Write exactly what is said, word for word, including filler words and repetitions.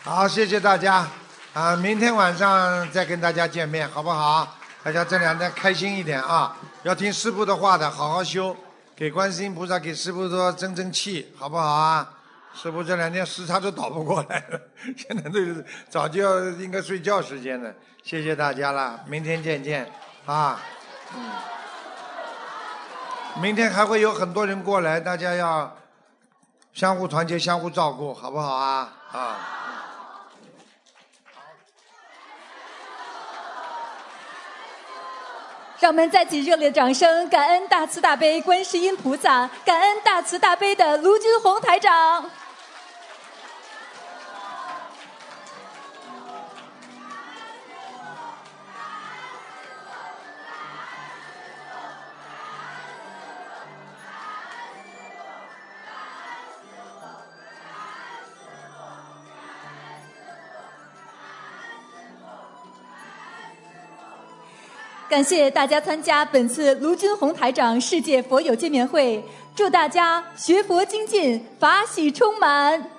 好，谢谢大家啊！明天晚上再跟大家见面，好不好？大家这两天开心一点啊！要听师父的话的，好好修，给观世音菩萨、给师父多争争气，好不好啊？师父这两天时差都倒不过来了，现在都是早就要应该睡觉时间了。谢谢大家了，明天见见啊！嗯，明天还会有很多人过来，大家要相互团结、相互照顾，好不好啊？啊！ 让我们再起热烈的掌声，感恩大慈大悲观世音菩萨，感恩大慈大悲的卢军红台长。感谢大家参加本次卢军红台长世界佛友见面会，祝大家学佛精进，法喜充满。